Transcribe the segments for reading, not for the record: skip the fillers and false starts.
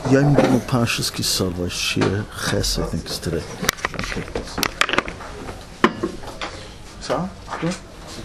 Yom Gimel Parshas Kisava, Shir Ches, I think is today. Okay. So, good.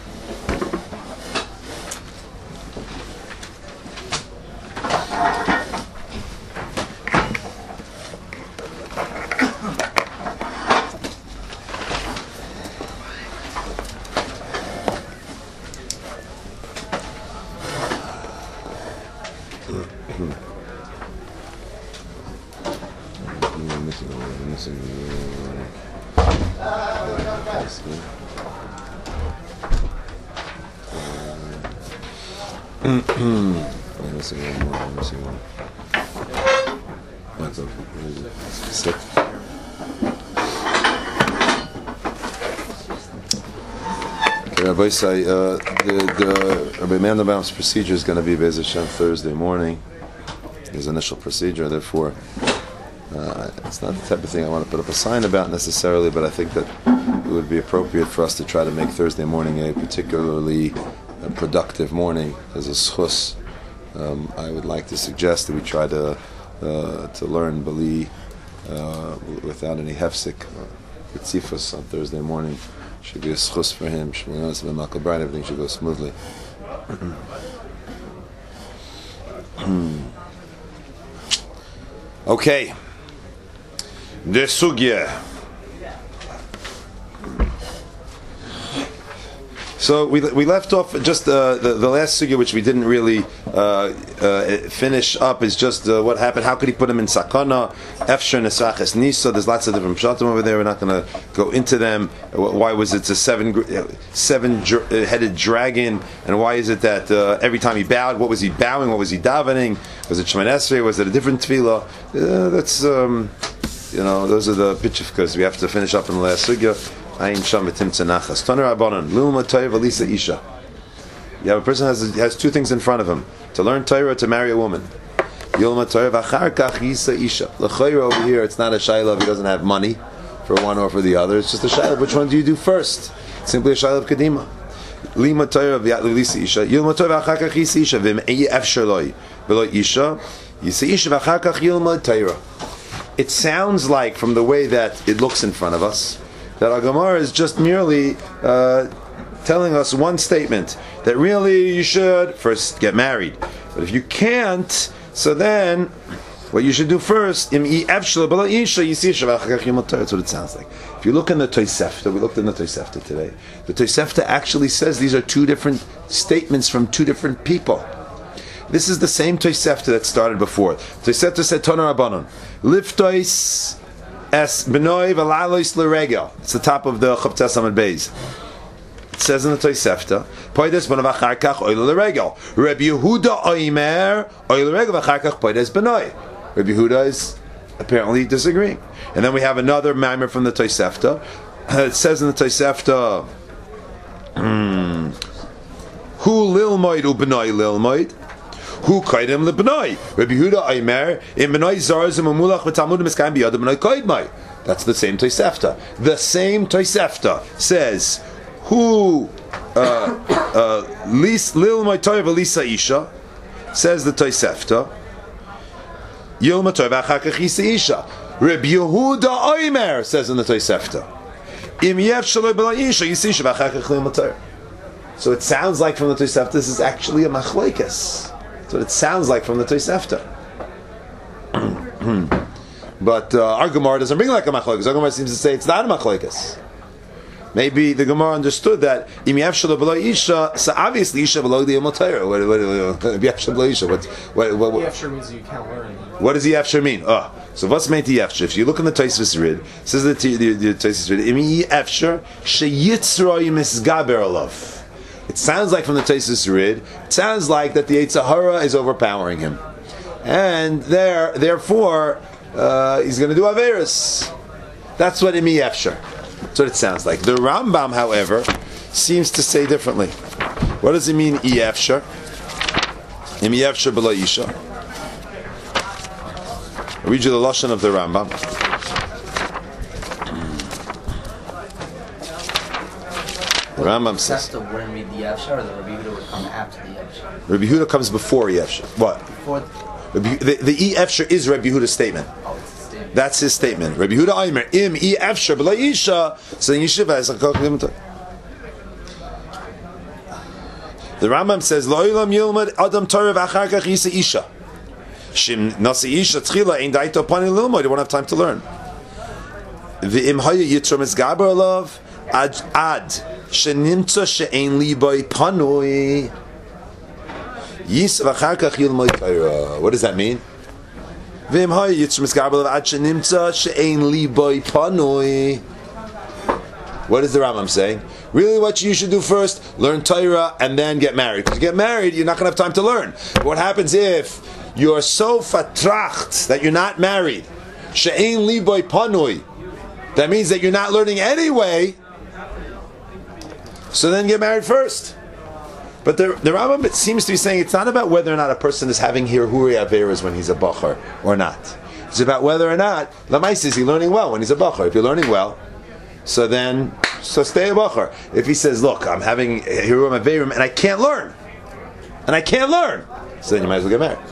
Rabbi say the Rabbi Mandelbaum's procedure is going to be Be'ez Hashem Thursday morning. His initial procedure, therefore, it's not the type of thing I want to put up a sign about necessarily, but I think that it would be appropriate for us to try to make Thursday morning a particularly productive morning as a schus. I would like to suggest that we try to learn Bali without any hefsik, tzifus on Thursday morning. Should be a schus for him. Everything should go smoothly. Okay. The sugya. So we left off just the last sugya, which we didn't really finish up, is just what happened. How could he put him in sakana? Efsher nesaches nisa. There's lots of different pshatim over there. We're not going to go into them. Why was it a seven-headed dragon? And why is it that every time he bowed, what was he bowing? What was he davening? Was it Shemoneh Esrei? Was it a different tefillah? That's those are the pitchivkas. We have to finish up in the last sugya. Ayin sham v'tim tzanachas. Taner Rabbanan, Luma Torah v'lisa isha. You have a person has two things in front of him: to learn Torah, to marry a woman. Yilma Torah v'achar kach yisa isha. L'chayra over here, it's not a shayla if he doesn't have money for one or for the other. It's just a shayla. Which one do you do first? It's simply a shayla of kadima. Lima Torah v'lisa isha. Yilma Torah v'achar kach yisa isha. V'm'ei efshar loy v'lo isha. Yisa isha v'achar kach yilma Torah. It sounds like, from the way that it looks in front of us, that our Gemara is just merely telling us one statement, that really you should first get married. But if you can't, so then what you should do first, that's what it sounds like. If you look in the Tosefta, we looked in the Tosefta today, the Tosefta actually says these are two different statements from two different people. This is the same Tosefta that started before. Tosefta said, Tonar Rabbanon, Liftois es benoi v'lalois l'regel. It's the top of the Chavtes Amud Beis. It says in the Tosefta, Poides benoi v'achar kach oil l'regel. Rabbi Yehuda oimer oil l'regel v'achar kach poides benoi. Rabbi Yehuda is apparently disagreeing. And then we have another maimer from the Tosefta. It says in the Tosefta, Hu lilmoid u benoi lilmoid. Who kaidem lebnoi? Rabbi Yehuda Aimer in benoi zarzim umulach v'talmud miskayim biyad benoi kaidmai. That's the same Tosefta. The same Tosefta says who lis lil my toiv lisa isha, says the Tosefta yil ma toiv achakach isa isha. Rabbi Yehuda Aimer says in the Tosefta im yev shaloi b'la isha yisisha v'achakach lil ma toiv. So it sounds like from the Tosefta this is actually a machlekes. That's what it sounds like from the Tosefta. But our Gemara doesn't bring like a machlekes. Our Gemara seems to say it's not a machlekes. Maybe the Gemara understood that im yavshel below isha, so obviously isha below the yomotayra. What yavshel below isha? What yavshel means you can't learn. What does yavshel mean? So what's meant to yavshel? If you look in the Tosfos Rid, says the Tosfos Rid, im yavshel sheyitzroi misgaber alav. It sounds like from the Tosfos Rid, it sounds like that the Yetzer Hara is overpowering him, and therefore he's going to do Averis. That's what Imi Efsher. That's what it sounds like. The Rambam, however, seems to say differently. What does it mean, I Efsher? Imi Efsher B'la Isha. I'll read you the Lashon of the Rambam. The Rambam says. That's the wouldn't be the Yavshar, or the Rabbi Yehuda would come after the Yavshar. Rabbi Yehuda comes before Yavshar. What? Before The E Efsher is Rabbi Yehuda's statement. That's his statement. Rabbi Yehuda Aimer, Im E Efsher B'la Isha, so then Yeshiva is like the Rambam says, Lo'ilam Yilmad Adam Torah V'achar Kach Yisa Isha. Shim Nasi Isha Tchila Ein Daito Pani Lilmod, you won't have time to learn. V'im Haya Yitrom Es Gaber Alav Ad Shenimtza She'ein Liboy Panui Yis V'achar Kach Yilmod Torah. What does that mean? V'im Haya Yitrom Es Gaber Alav Ad Shenimtza She'ein Liboy Panui. What is the Rambam saying? Really, what you should do first, learn Torah and then get married. Because you get married, you're not going to have time to learn. What happens if you're so fatracht that you're not married? She'ein liboy panui. That means that you're not learning anyway. So then get married first. But the Rambam seems to be saying it's not about whether or not a person is having hirhuri averas when he's a bachar or not. It's about whether or not, Lamais, is he learning well when he's a bachar? If you're learning well, so stay a bachar. If he says, look, I'm having hirum averim and I can't learn, so then you might as well get married.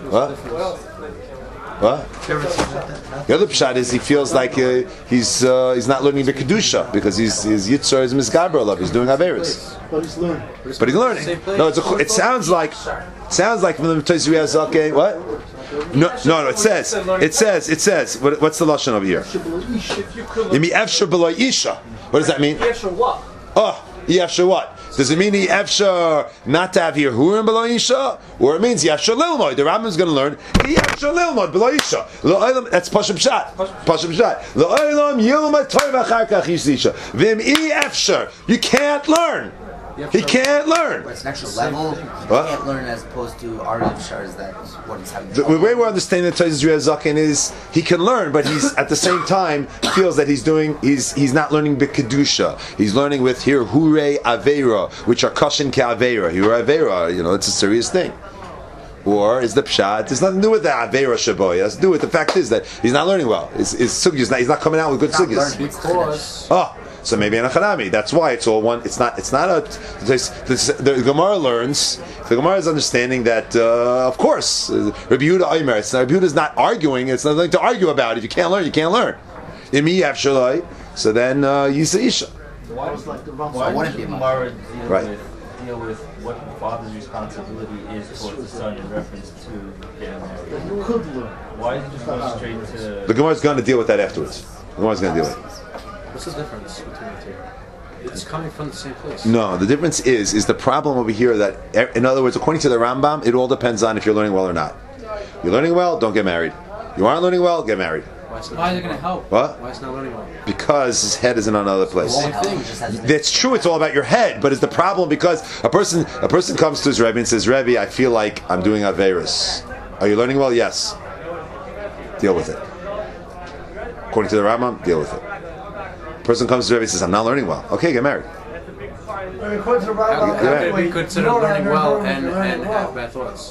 What? The other pshat is he feels like he's not learning the kedusha because his yitzhar is misgaber love. He's doing averis, but he's learning. No, it sounds like from the Tizriya Zake. What? No. It says. What's the lashon over here? Yimi efshar b'lo isha. What does that mean? Oh, efshar what? Does it mean efshar not to have here hurim b'lo isha, or it means efshar lilmod? The Rambam is going to learn efshar lilmod b'lo isha. That's pasham pshat. Lo'olam yilmad torah v'achar kach yisisha. V'im efshar. You can't learn. He can't learn. But it's an extra level. He can't learn as opposed to our Shars. That's what he's having. The way we're understanding the Taiz Zaken is he can learn, but he's at the same time feels that he's not learning b'kedusha. He's learning with here hure avera, which are kashin ke'avera. Hure avera, it's a serious thing. Or is the pshat? It's nothing to do with the avera shabo. It has to do with the fact is that he's not learning well. His sugyas he's not coming out with good sugyas. So maybe in a chanami. That's why it's all one. It's not a. The Gemara learns. The Gemara is understanding that, of course, Rabbi Yehuda Aimer. Rabbi Yehuda is not arguing. It's nothing to argue about. If you can't learn, you can't learn. Imi yavshalai. So then Yisa Isha. Why does the Gemara deal with what the father's responsibility is towards the son in reference to getting married? You could learn. Why is it just go straight to? The Gemara is going to deal with that afterwards. The Gemara is going to deal with it. What's the difference between the two? It's coming from the same place. No, the difference is the problem over here that, in other words, according to the Rambam, it all depends on if you're learning well or not. You're learning well, don't get married. You aren't learning well, get married. Why is it going to help? What? Why is it not learning well? Because his head is in another place. That's true. It's all about your head, but it's the problem because a person comes to his Rebbe and says, Rebbe, I feel like I'm doing Averis. Are you learning well? Yes. Deal with it. According to the Rambam, deal with it. Person comes to Rebbe and says, I'm not learning well. Okay, get married. How can we consider learning well and have bad thoughts?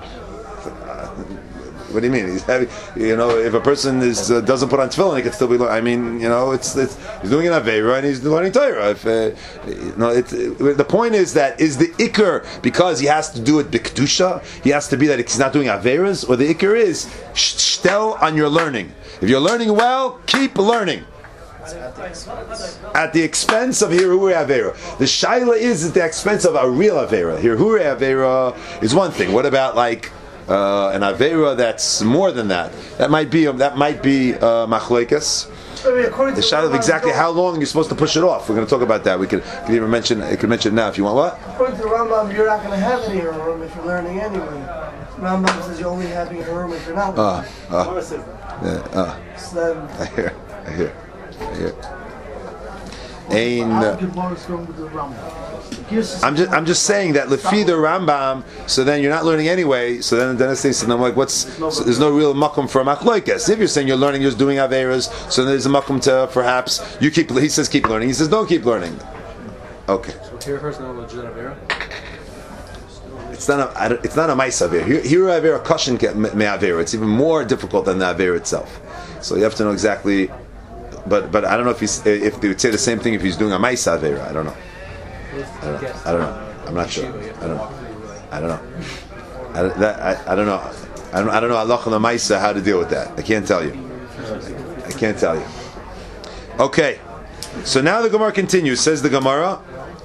What do you mean? He's having, if a person doesn't put on tefillin, he can still be. He's doing an aveira and he's learning Torah. The point is that is the ikr because he has to do it b'kedusha. He has to be that he's not doing aveiras, or the ikr is shtel on your learning. If you're learning well, keep learning. At the expense of Hirhure Avera. The Shaila is at the expense of a real Avera. Hirhure Avera is one thing. What about like an Avera that's more than that? That might be Machloekas. The Shaila of exactly how long you're supposed to push it off. We're going to talk about that. We could even mention it now if you want. What? According to the Rambam, you're not going to have any Hirum if you're learning anyway. Rambam says you're only having Hirum if you're not learning. I hear. I'm just saying that lefi the Rambam. So then you're not learning anyway. So then it says, and I'm like, there's no real makom for machloekas. If you're saying you're learning, you're doing averas. So then there's a makom to perhaps you keep. He says keep learning. He says don't keep learning. Okay. So here is not a legit avera. It's not a ma'isa avera. Here avera kashin me avera. It's even more difficult than the avera itself. So you have to know exactly. But I don't know if they would say the same thing if he's doing a ma'isa avera. I don't know. I'm not sure. I don't know. I don't know. I don't know halacha l'maisa how to deal with that. I can't tell you. I can't tell you. Okay, so now the Gemara continues. Says the Gemara,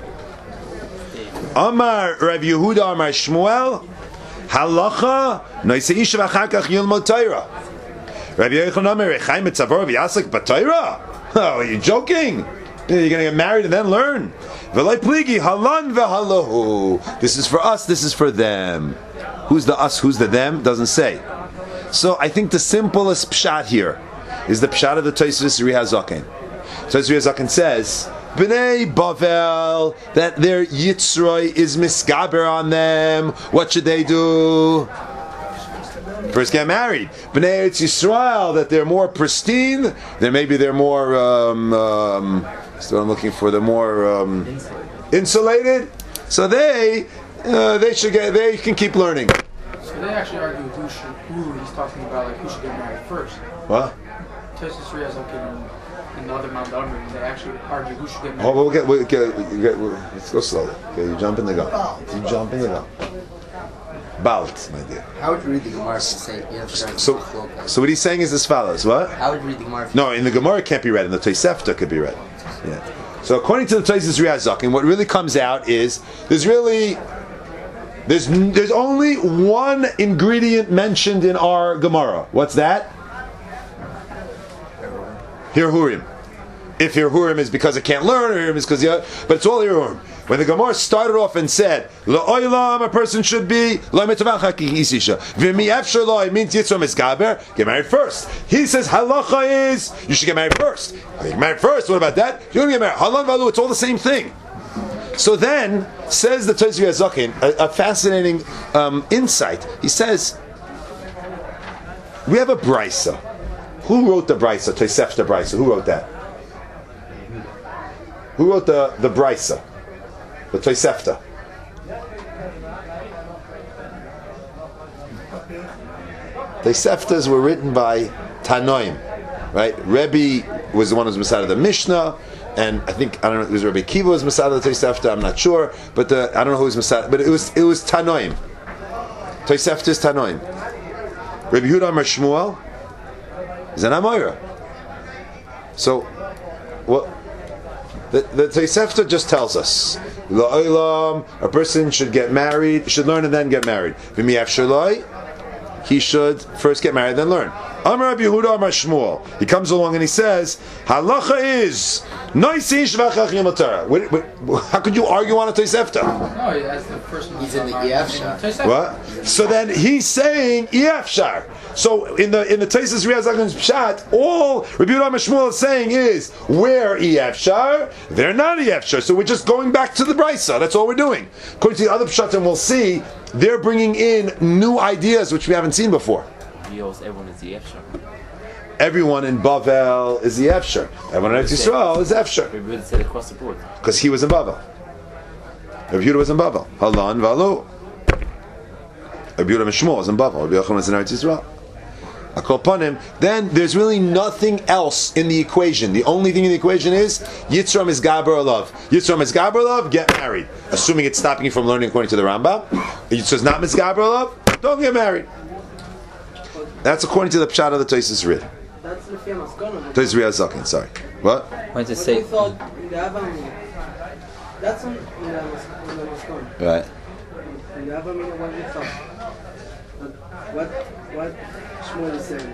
Amar Rav Yehuda Amar Shmuel halacha noisei isha v'achar kach yilmod Torah. Rabbi Yochanan Amar Rechaim etzavor v'yasek b'Torah. Oh, are you joking? You're going to get married and then learn. V'loi pligi halan v'halahu. This is for us. This is for them. Who's the us? Who's the them? Doesn't say. So I think the simplest pshat here is the pshat of the Tosfos Ri HaZaken. Tosfos Ri HaZaken says, B'nai Bavel, that their Yitzroi is misgaber on them. What should they do? First get married. B'nai Eretz Yisrael, that they're more pristine. Then maybe they're more, that's what I'm looking for, they're more insulated. So they can keep learning. So they actually argue who he's talking about, like who should get married first. What? Tosfos Ri HaZaken and the other Mount Amrim, they actually argue who should get married. Oh, let's go slowly. Okay, you jump in the gun. You jump in the gun. Balt, my dear. How would you read the Gemara to say So what he's saying is as follows. What? How would you read the Gemara? No, in the Gemara it can't be read. In the Tosefta could be read. Yeah. So according to the Tosfos Ri HaZaken, what really comes out is there's only one ingredient mentioned in our Gemara. What's that? Hirhurim. If Hirhurim is because it can't learn, or Hirhurim is because but it's all Hirhurim. When the Gemara started off and said, La'olam, a person should be, V'mi means Yitzrom is Gaber, get married first. He says, halacha is, you should get married first. You get married first, what about that? You don't get married. Halan Valu, it's all the same thing. So then, says the Tosfos Ri HaZaken, a fascinating insight. He says, we have a Brisa. Who wrote the Brisa? Tosefta Brisa. Who wrote that? Who wrote the Brisa? The Tosefta. Toseftas were written by Tanoim, right? Rebbe was the one who was Masada of the Mishnah, and I don't know, it was Rebbe Kiva was Masada of the Tosefta, I'm not sure, but I don't know who was Masada, but it was Tanoim. Tosefta is Tanoim. Rebbe Yehuda Amar Shmuel is an Amoira. So, what? The Tosefta just tells us, La'olam, a person should get married, should learn and then get married. V'mi'af shaloi, he should first get married, then learn. Amar Rabbi Yehuda Amar Shmuel. He comes along and he says, halacha is noisish v'achach yamatar. How could you argue on a Tosefta? No, that's the first one. He's in the Efshar. What? So then he's saying Efshar. So in the Tosfos Ri HaZaken's pshat, all Rabbi Yehuda Amar Shmuel is saying is we're Efshar, they're not Efshar. So we're just going back to the Brisa. That's all we're doing. According to the other pshatim, we'll see they're bringing in new ideas which we haven't seen before. Everyone is the Efshar. Everyone in Bavel is the Efshar. Everyone in Eretz Yisrael is Efshar. Rabbi Yehuda said across the board. Because he was in Bavel. Rabbi Yehuda was in Bavel. Halan Valu. Rabbi Yehuda Mishmol was in Bavel. Rabbi Yochanan was in Eretz Yisrael. Akol Panim. Then there's really nothing else in the equation. The only thing in the equation is Yitzram is Gaber Olav. Yitzram is Gaber Olav, get married. Assuming it's stopping you from learning according to the Rambam. Yitzram is not Gaber Olav, don't get married. That's according to the pshat of the Tosfos Ri. That's the famous gun. Tosfos Ri HaZaken, sorry. What? When to say, That's on the Right. What Shmuel is saying.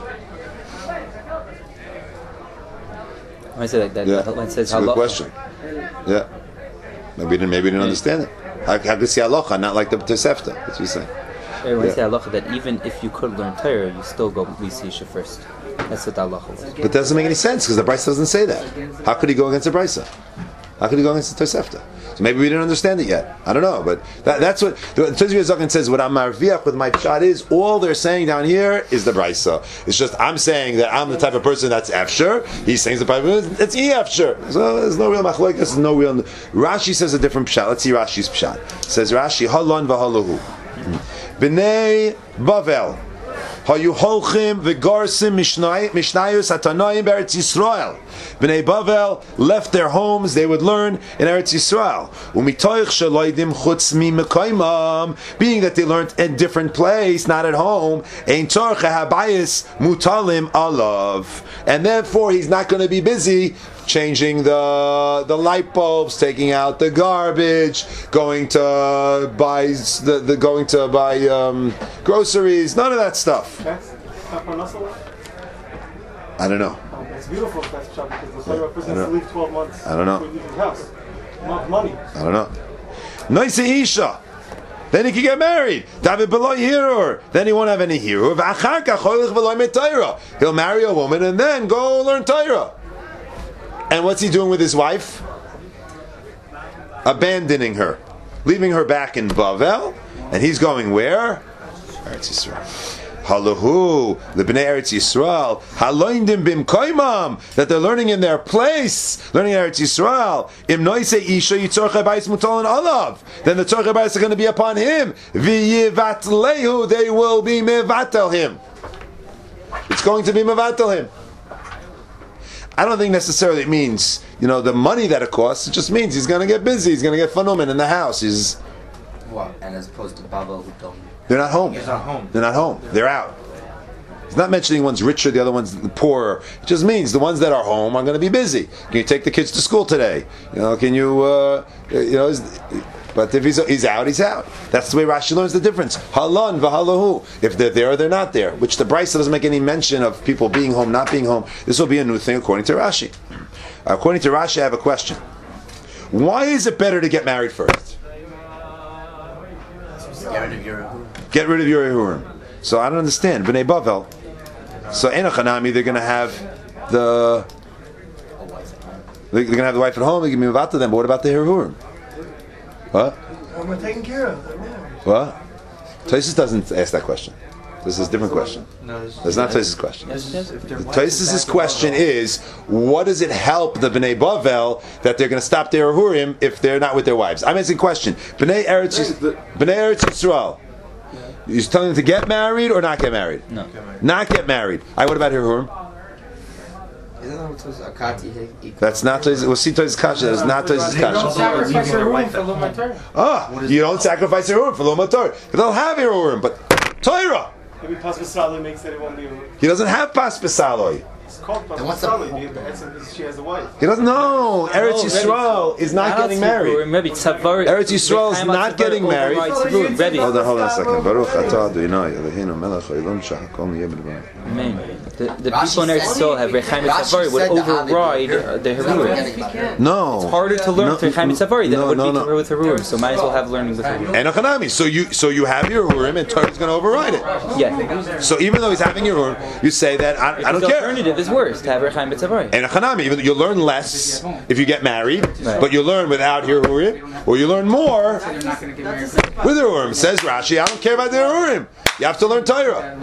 when I say like that, Yeah. when it says That's a good halacha, question. Yeah. Maybe we didn't understand it. How could you say halacha, not like the Tosefta? That's what you're saying. when I say halacha, that even if you could learn Torah, you still go Lisisha first. That's what the halacha was. But that doesn't make any sense because the Brisa doesn't say that. How could he go against the Brisa? How could he go against the Tosefta? So maybe we didn't understand it yet. I don't know, but that's what the Tosfos Ri HaZaken says. What I'm marviach with my pshat is all they're saying down here is the Brisa. It's just I'm saying that I'm the type of person that's efshar. He's saying the type of person that's efshar. So there's no real machlokes. There's no real. Rashi says a different pshat. Let's see Rashi's pshat. Says Rashi halon v'halahu b'nei Bavel. Hayu holchim v'garsim mishnayos hatanoim be'eretz Yisrael. Bnei Bavel left their homes, they would learn in Eretz Yisrael. Umitoich sheloidim chutz mi mekoymam, being that they learned in a different place, not at home, ein tzorche habayis mutalim alav. And therefore he's not going to be busy changing the light bulbs, taking out the garbage, going to buy groceries, none of that stuff. I don't know. It's beautiful because the person has to leave 12 months. I don't know. Leave the house. Not money. I don't know. Noise Isha. Then he can get married. David below hirur. Then he won't have any hirur. He'll marry a woman and then go learn Torah. And what's he doing with his wife? Abandoning her, leaving her back in Bavel, and he's going where? Eretz Yisrael. Halahu lebnei Eretz Yisrael haloindim bimkoimam, that they're learning in their place, learning in Eretz Yisrael. Im noise isha yitzorcha bayis mutalin alav, then the tzorcha bayis are going to be upon him. V'yivatlehu, they will be mevatel him. It's going to be mevatel him. I don't think necessarily it means, the money that it costs. It just means he's going to get busy. He's going to get phenomenon in the house. What? And as opposed to Babel who don't. They're not home. He's not home. They're not home. They're out. He's not mentioning one's richer, the other one's poorer. It just means the ones that are home are going to be busy. Can you take the kids to school today? Can you, but if he's out, he's out. That's the way Rashi learns the difference. Halan v'halahu. If they're there, they're not there. Which the Brisa doesn't make any mention of people being home, not being home. This will be a new thing according to Rashi. According to Rashi, I have a question. Why is it better to get married first? Get rid of your Yehurim. So I don't understand. Bnei Bavel. So Enochanami, they're going to have they're going to have the wife at home. They give me about to them. But what about the Yehurim? What? We're taken care of. They're married. What? Tosis doesn't ask that question. This is a different question. No, that's not Tosis' question. Tosis' Tosis' question is, what does it help the Bnei Bavel that they're going to stop their Yehurim if they're not with their wives? I'm asking a question. Bnei Eretz Yisrael. He's telling them to get married or not get married? No. Not get married. What about Yehurim? That's not Tosis. We'll see Tosis' kasha. That's not Tosis' kasha. You don't sacrifice your Yehurim for Lomad Torah. They'll have Yehurim, but Torah. Maybe Pas V'Saloi makes that it won't be. He doesn't have Pas V'Saloi. It's called Pas V'Saloi. She has a wife. He doesn't know. Eretz Yisrael is not getting married. Eretz Yisrael is not getting married. Hold on a second. Baruch atah Adonai Eloheinu melech haolam shehakol niyeh b'dvarim. Amen. The people in Eretz Yisrael have Rechaim Tzavari would override the Herurim. No. It's harder to learn with Rechaim Tzavari than it would be to learn with Herurim. So might as well have learning with Herurim. And Achanami. So you have your Herurim and Torah is going to override it. Yeah. So even though he's having your Herurim, you say that I don't the care. The alternative is worse, to have Rechaim Tzavari. And Achanami, even though you learn less if you get married, but you learn without your Herurim, or you learn more with Herurim. Says Rashi, I don't care about the Herurim. You have to learn Torah.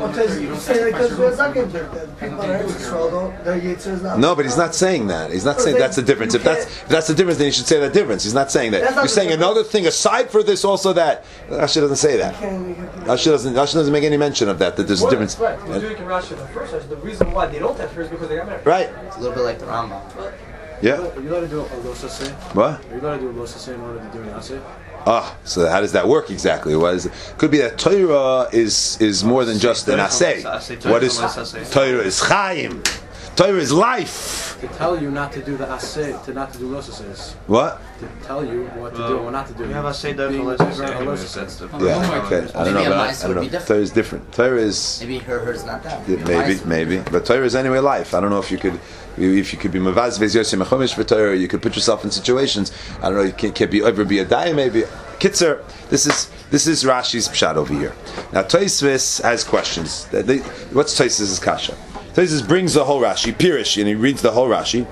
No, but he's not saying that. He's not saying that's the difference. If that's the difference, then he should say that difference. He's not saying that. You're saying another thing aside for this, also that. Rashi doesn't say that. Rashi doesn't make any mention of that. That there's a difference. Right. The reason why they don't have her is because they got married. Right. It's a little bit like the Rambam. Yeah. Are you allowed to do a losase? What? Are you allowed to do a losase in order to do an aseh? So how does that work exactly? Could be that Torah is more than just an aseh. What is Torah? Is Chaim. Torah is life. To tell you not to do the aseh, to not to do losases. What? To tell you what to do or not to do. You have aseh done for Yeah. Okay. I don't know. Torah is different. Torah is maybe hers not that. Maybe. But Torah is anyway life. I don't know if you could be mavaz v'ziyos mechomish for Torah. You could put yourself in situations. I don't know. You can't ever be a daya. Maybe Kitzer. This is Rashi's pshat over here. Now Tosfos has questions. What's Tosfos' kasha? Tosfos brings the whole Rashi, Pirish, and he reads the whole Rashi.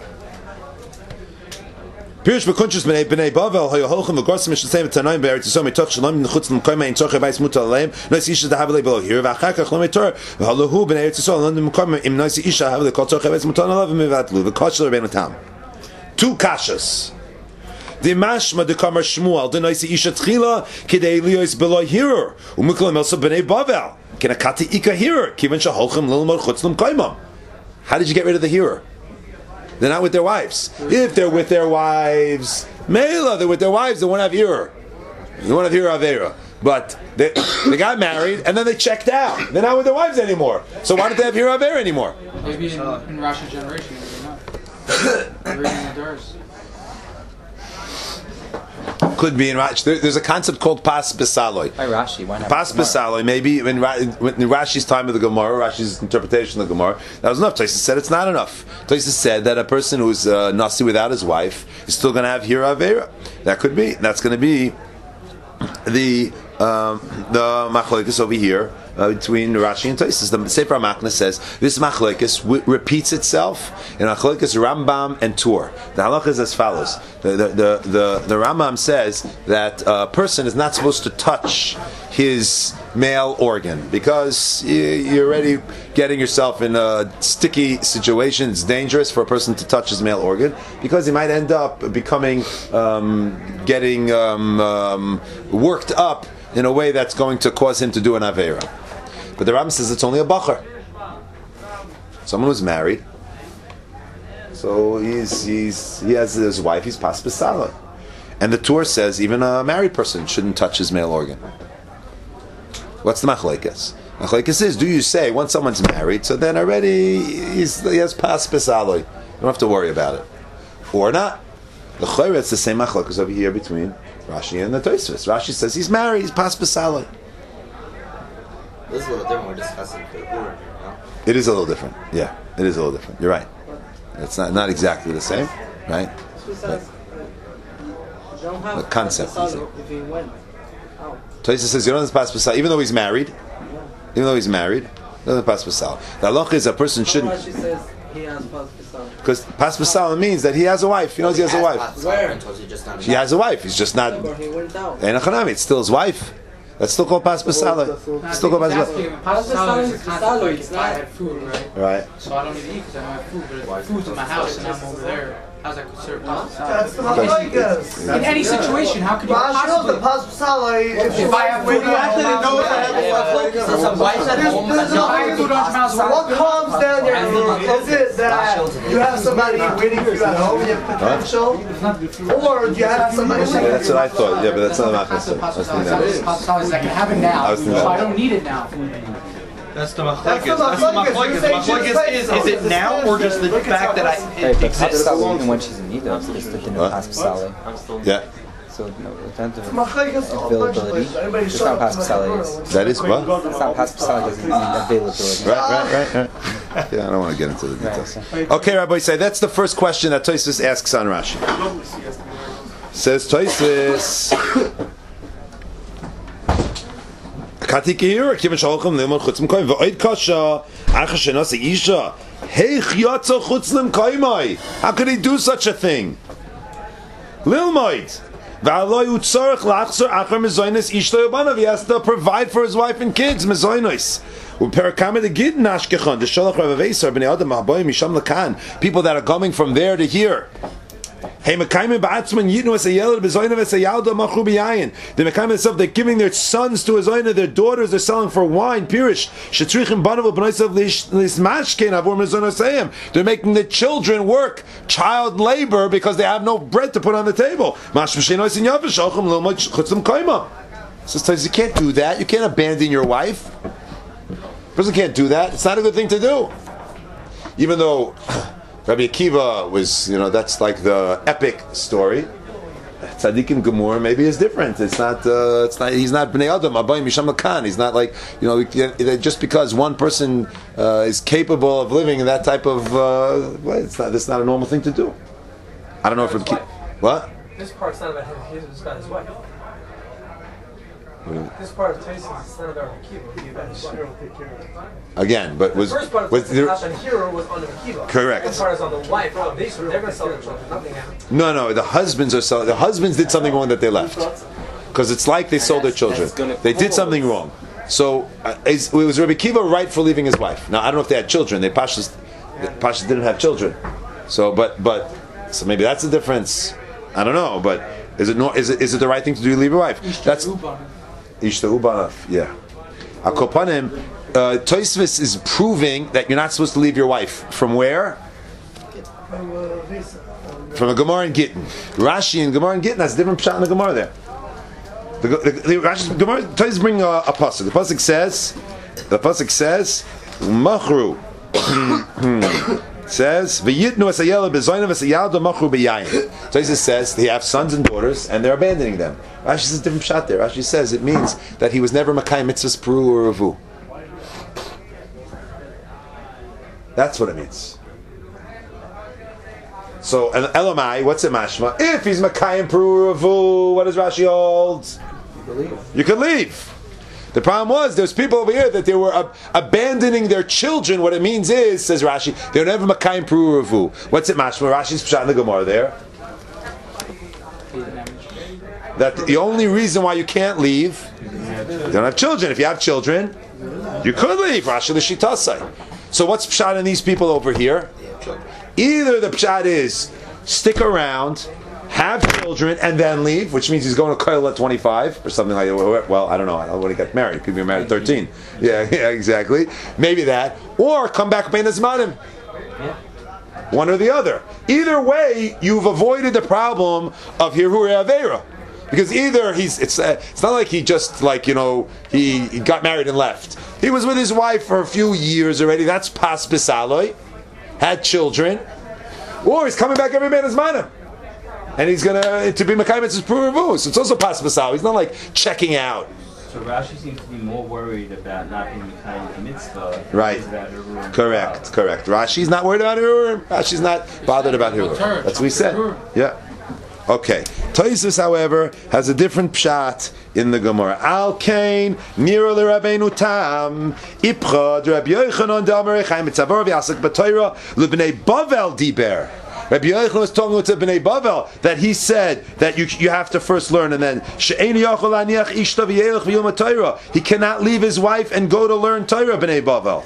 Pirish b'kunchus b'nei Bavel hayoholchem v'gorsim mishlesem v'tanaim be'eretz Yisrael mitoch shalom nechutz l'mkoyma in tzorchei bayis mutal aleim nois isha dahavle below here v'achar kach lomei Torah v'halahu b'nei Eretz Yisrael l'ndim l'mkoyma im nois isha dahavle kol tzorchei bayis mutal aleim v'mivatlu v'kachel rabbeinu tam. Two kashas. The mashma de kamar Shmuel the nois isha tchila kidei liyos below here u'mikol melsa b'nei Bavel. Kinakati ika hearer. Kivan shaholchem lilmod chutzlum kaimam. How did you get rid of the hearer? They're not with their wives. If they're with their wives, Mela, they're with their wives, they won't have hearer. They won't have hearer avera. But they got married and then they checked out. They're not with their wives anymore. So why don't they have hearer avera anymore? Maybe in Rashi's generation, maybe not. They're reading the doors. Could be in Rashi. There's a concept called pas besaloi. By Rashi, why not? Pas besaloi. Maybe in Rashi's time of the Gemara, Rashi's interpretation of the Gemara, that was enough. Tosfos said it's not enough. Tosfos said that a person who's nasi without his wife is still going to have hira avera. That could be. That's going to be the machlokes over here between Rashi and Tosfos. The Sefer HaMakna says this machlokes repeats itself in machlokes Rambam and Tur. The halacha is as follows: the Rambam says that a person is not supposed to touch his male organ because you're already getting yourself in a sticky situation. It's dangerous for a person to touch his male organ because he might end up becoming getting worked up in a way that's going to cause him to do an avera. But the Rambam says it's only a bacher, someone who's married. So he has his wife. He's pas besala, and the Torah says even a married person shouldn't touch his male organ. What's the machlekes? Machlekes is: do you say once someone's married, so then already he has pas besala? You don't have to worry about it, or not. The Chayre, it's the same machlekes over here between Rashi and the Tosfos. Rashi says he's married, he's pas besala. This is a little different. We're discussing the no? It is a little different. Yeah, it is a little different. You're right. It's not exactly the same, right? But the concept is it. Tosfos says you don't have pas besala, even though he's married. Even though he's married, doesn't pas besala. The halacha is a person shouldn't. Because pas besala means that he has a wife. He knows he has a wife. He has a wife. He's just not. It's still his wife. That's still called pas besala. Still called pas besala. Pas besala is a concept. It's not. I had food, right? Right. So I don't need to eat because I don't have food. But if food's in my house and I'm over there, how's that considered pas besala? That's the machlokes. In any situation, how could you possibly? The pas besala. If I have food, what calms down your mood? Is it that you have somebody waiting for you at home, you have potential, or do you have somebody? That's what I thought. Yeah, but that's not Pas besala is I can have it now, so I don't need it now. That's the machlokes. That's the machlokes. The machlokes is it now or just the fact that it exists? Even when she's in need of, it's the dinner pas besala. Yeah. So no, it's not the availability. It's not pas besala. That is what? It's not pas besala doesn't mean availability. Right. Yeah, I don't want to get into the details. Okay, Rabbi say that's the first question that Tosfos asks on Rashi. Says Tosfos. How could he do such a thing? Lilmoid. He has to provide for his wife and kids. People that are coming from there to here. Hey, they're giving their sons to his own, their daughters they're selling for wine. Pirish. They're making the children work child labor because they have no bread to put on the table. So you can't do that. You can't abandon your wife. A person can't do that. It's not a good thing to do. Even though Rabbi Akiva was, that's like the epic story. Tzaddikim Gemur maybe is different. It's not. He's not Bnei Adam. Abayim Misham Lakan. He's not like just because one person is capable of living in that type of. It's not. That's not a normal thing to do. I don't know if Rabbi what. This part's not about him. It's about his wife. This part of Tosfos is not about Akiva. It's about his wife. Again, but the first part of the hero was on the Akiva. Correct. The second part is on the wife. They're going to sell their children. Nothing happened. No. The husbands are selling. The husbands did something wrong that they left, because it's like they sold their children. They did something wrong. So was Rabbi Akiva right for leaving his wife? Now I don't know if they had children. Pashas didn't have children. So so maybe that's the difference. I don't know, but is it the right thing to do to leave your wife? That's Ishta Ubanaf, yeah. Akopanim, Tosfos is proving that you're not supposed to leave your wife. From where? From a Gemara in Gittin. Rashi and Gemara in Gittin has a different pshat in the Gemara there. The Gemara Tosfos bring a pasuk. The pasuk says, Machru. Says V'yitnu asayela bezoyna v'sayalda machru b'yayin. Tosfos says they have sons and daughters and they're abandoning them. Rashi says a different shot there. Rashi says it means that he was never makayim mitzvahs peru or revu. That's what it means. So an elamai, what's it mashma? If he's makayim peru or revu, what does Rashi hold? You could leave. The problem was, there's people over here that they were abandoning their children. What it means is, says Rashi, they're never makayim peru revu. What's it mashma? Rashi's pshat in the Gemara there. That the only reason why you can't leave, you don't have children. If you have children, you could leave. Rashi l'shitasai. So what's pshat in these people over here? Either the pshat is, stick around, have children, and then leave, which means he's going to koil at 25 or something like that. Well, I don't know. I don't know when he got married. People get married at 13. Yeah, exactly. Maybe that. Or come back bein hazmanim. One or the other. Either way, you've avoided the problem of hiruri avera. Because either it's not like he just he got married and left. He was with his wife for a few years already. That's pas bisaloi. Had children. Or he's coming back every bein hazmanim. And he's going to be Makayim Mitzvahs Peru Revu. So it's also pas basal. He's not like checking out. So Rashi seems to be more worried about not being Makayim the mitzvah. Right. Correct. Rashi's not worried about Hirurim. Rashi's not bothered about Hirurim. That's what we said. Yeah. Okay. Tosfos, however, has a different pshat in the Gemara. Al Kain Nira LeRabbeinu Tam Ipchad Rabbi Yochanan D'Amar Chaim Mitzavar V'Yasak B'Torah LeBnei Bavel Diber. Rabbi Yochanan was talking to Bnei Bavel that he said that you have to first learn, and then he cannot leave his wife and go to learn Torah. Bnei Bavel,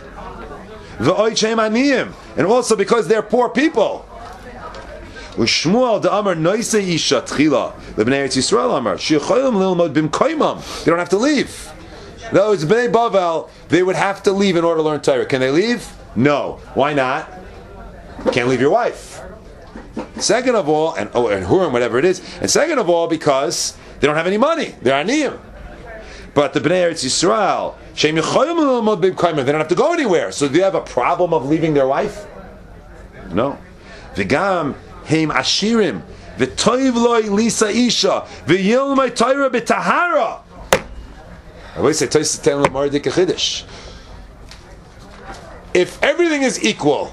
and also because they're poor people. Shmuel the Amar Noise Isha Tchila Lebnei Eretz Yisrael Amar Shecholim Lilmod Bimkoimam. They don't have to leave. In other words, Bnei Bavel, they would have to leave in order to learn Torah. Can they leave? No. Why not? You can't leave your wife. Second of all, and Hurim, whatever it is, and second of all, because they don't have any money. They're aniyim. But the Bnei Eretz Yisrael, they don't have to go anywhere. So do they have a problem of leaving their wife? No. V'gam heim ashirim v'toiv loy lisa isha v'yilmay Torah b'tahara. I always say, if everything is equal,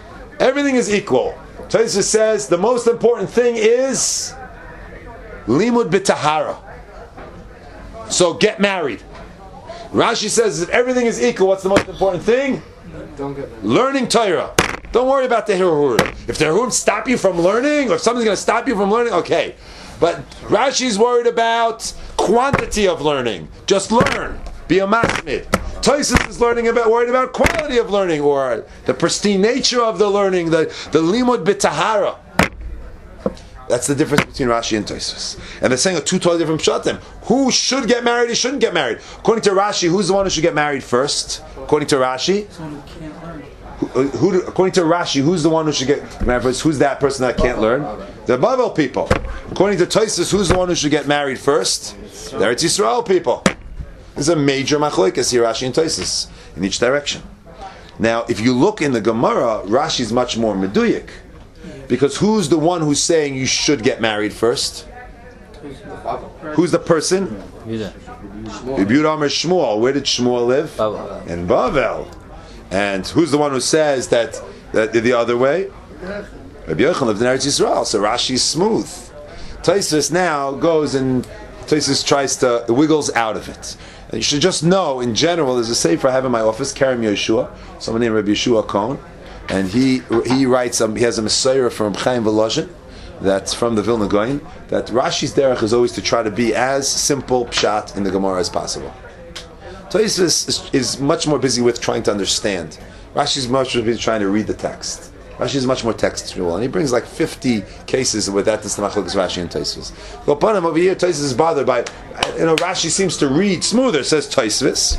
Tosfos says the most important thing is limud b'tahara. So get married. Rashi says if everything is equal, what's the most important thing? Don't get married. Learning Torah. Don't worry about the hirurim. If the hirurim stop you from learning, or if something's going to stop you from learning, okay. But Rashi's worried about quantity of learning. Just learn. Be a masmid. Tosfos is worried about quality of learning, or the pristine nature of the learning, the limud b'tahara. That's the difference between Rashi and Tosfos. And they're saying two totally different pshatim. Who should get married, who shouldn't get married? According to Rashi, who's the one who should get married first? According to Rashi? Someone who can't learn. According to Rashi, who's the one who should get married first? Who's that person that can't learn? The Bavel people. According to Tosfos, who's the one who should get married first? The Eretz Yisrael people. There's a major machlokes here, Rashi and Tosfos, in each direction. Now, if you look in the Gemara, Rashi's much more meduyik, because who's the one who's saying you should get married first? Who's the person? Yehuda Amar Shmuel. Where did Shmuel live? Bavel. In Bavel. And who's the one who says that the other way? Rabbi Yochanan lived in Eretz Yisrael, so Rashi's smooth. Tosfos now goes and Tosfos tries to wiggles out of it. And you should just know, in general, there's a sefer I have in my office, Kerem Yeshua, someone named Rabbi Yeshua Cohen, and he writes, he has a Messiah from Chaim Volozhin, that's from the Vilna Gaon, that Rashi's derech is always to try to be as simple pshat in the Gemara as possible. Tosfos is much more busy with trying to understand. Rashi's much more busy trying to read the text. Rashi is much more textual, and he brings like 50 cases with that. This Machlokes Rashi and Tosfos. Well, upon him over here, Tosfos is bothered by, Rashi seems to read smoother. Says Tosfos.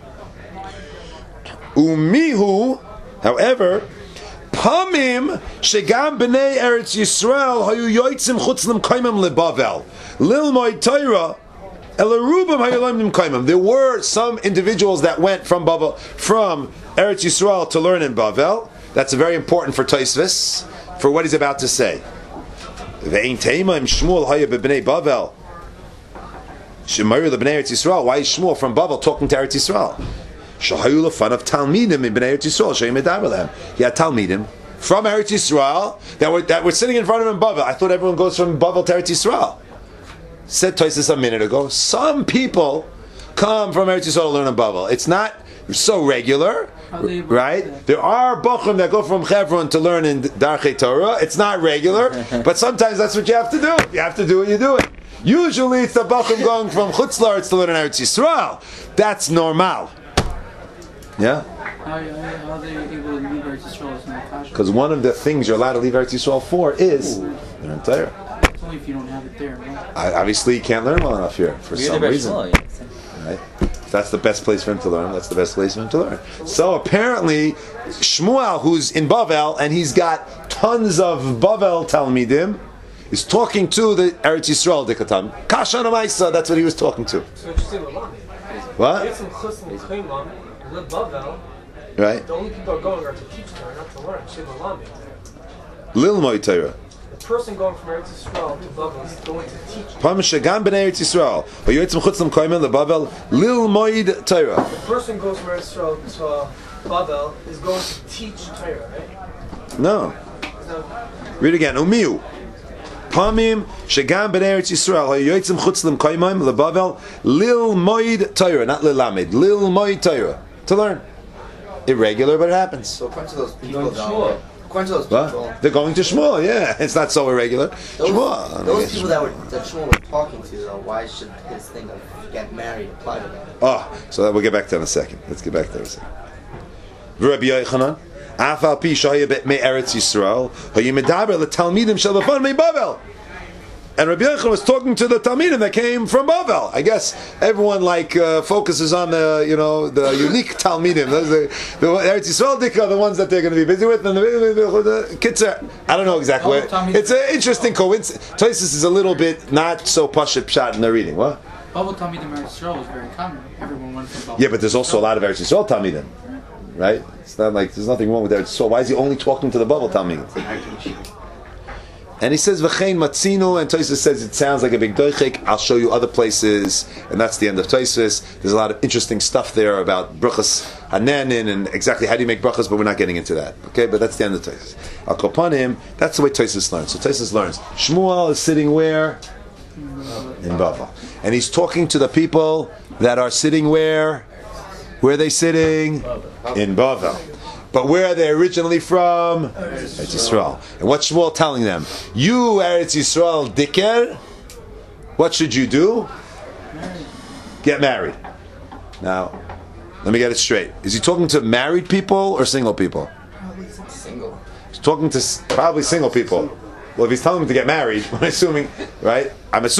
Umihu, however, Pamim shegam b'nei Eretz Yisrael hayu yoitzim chutz l'mkaimim leBavel lilmoid Torah elarubim hayu lemdim kaimim. There were some individuals that went from Eretz Yisrael to learn in Bavel. That's very important for Tosfos, for what he's about to say. Ve'ein teimim Shmuel hayu b'bnei Bavel shemari lebnei Eretz Yisrael. Why is Shmuel from Bavel talking to Eretz Yisrael? Shahayu lefan of Talmidim in Bnei Eretz Yisrael. Sheim medaber. He had Talmidim from Eretz Yisrael that were sitting in front of him in Bavel. I thought everyone goes from Bavel to Eretz Yisrael. Said Tosfos a minute ago. Some people come from Eretz Yisrael to learn in Bavel. It's not so regular, right? There are Bochum that go from Hebron to learn in Darchei Torah. It's not regular, but sometimes that's what you have to do. You have to do what you do it. Usually it's the Bochum going from Chutz La'aretz to learn in Eretz Yisrael. That's normal. Yeah? How are they able to leave Eretz Yisrael? Because one of the things you're allowed to leave Eretz Yisrael for is learn Torah. It's only if you don't have it there, right? Obviously, you can't learn well enough here for some reason. Right? If that's the best place for him to learn, that's the best place for him to learn. So apparently, Shmuel, who's in Bavel, and he's got tons of Bavel Talmidim, is talking to the Eretz Yisrael Dikatam. Kashan Amaisa, that's what he was talking to. What? Right. The only people are going are to teach Torah, not to learn. Lilmoy Torah. The person going from Eretz Yisrael to Bavel is going to teach. Pam shegam b'nei Eretz Yisrael. V'yotzim chutz l'mkoyim leBavel lilmoid Torah. The person goes from Eretz Yisrael to Bavel is going to teach Torah, right? No. Read again. Umiu. Pamim shegam b'nei Eretz Yisrael v'yotzim chutz l'mkoyim leBavel lilmoid Torah, not lilamed. Lilmoid Torah. To learn. Irregular, but it happens. So according to those people, They're going to Shmuel, yeah. It's not so irregular. Those Shmuel. people that Shmuel was talking to, though, why should his thing of get married apply to them? Oh, so we'll get back to that in a second. Let's get back to that in a second. Rabbi Yochanan, Afal pi shaya me Eretz Yisrael, hayu medaber letalmidim shel b'fan me Bavel. And Rabbi Yochanan was talking to the Talmidim that came from Bavel. I guess everyone focuses on the unique Talmidim. Those the Eretz Yisrael Dika, the ones that they're going to be busy with. And the Kitzer, I don't know exactly. It's an interesting coincidence. Tosfos is a little bit not so pshat in the reading. What? Bavel Talmidim Eretz Yisrael was very common. Everyone went from Bavel. Yeah, but there's also a lot of Eretz Yisrael Talmidim, right? It's not like there's nothing wrong with Eretz Yisrael. Why is he only talking to the Bavel Talmidim? And he says v'chein matzinu, and Tosfos says it sounds like a big doichik. I'll show you other places, and that's the end of Tosfos. There's a lot of interesting stuff there about brachas hanenin and exactly how do you make brachas, but we're not getting into that. Okay, but that's the end of Tosfos. Al kopanim, that's the way Tosfos learns. So Tosfos learns. Shmuel is sitting where? In Bavel, and he's talking to the people that are sitting where? Where are they sitting? In Bavel. But where are they originally from? Eretz Yisrael. And what's Shmuel telling them? You, Eretz Yisrael diker, what should you do? Get married. Now, let me get it straight. Is he talking to married people or single people? Probably single. He's talking to probably single people. Well, if he's telling them to get married, I'm assuming, right?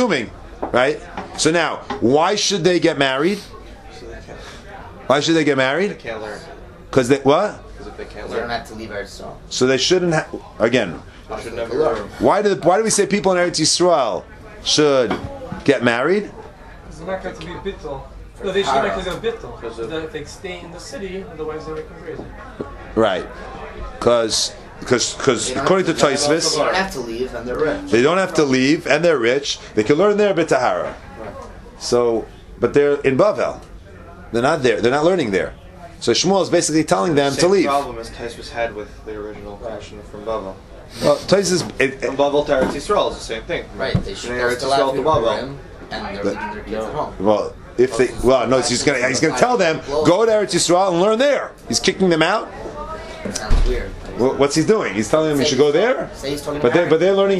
So now, why should they get married? Why should they get married? They can't learn. Because they, what? They can't They don't have to leave Eretz Yisrael. So they shouldn't have. Again, They should never learn. why do we say people in Eretz Yisrael should get married? It's not going to be bittul. No, they should make it a bittul. If they stay in the city, otherwise they make them crazy. Right. Because according to Tosfos, They don't have to leave, and they're rich. they don't have to leave and they're rich. They can learn there b'tahara. So, but they're in Bavel. They're not there. They're not learning there. So Shmuel is basically telling them to leave. The same problem as Tosfos had with the original question from Bavel. Well, Tosfos From Bavel to Eretz Yisrael is the same thing. Right, they should Eretz still have Yisrael to people Bavel. room, and they're leaving their kids at home. well, if they he's going to tell them go to Eretz Yisrael and learn there. He's kicking them out. Sounds weird. What's he doing? He's telling them you should go there. Say he's talking But about they're learning here.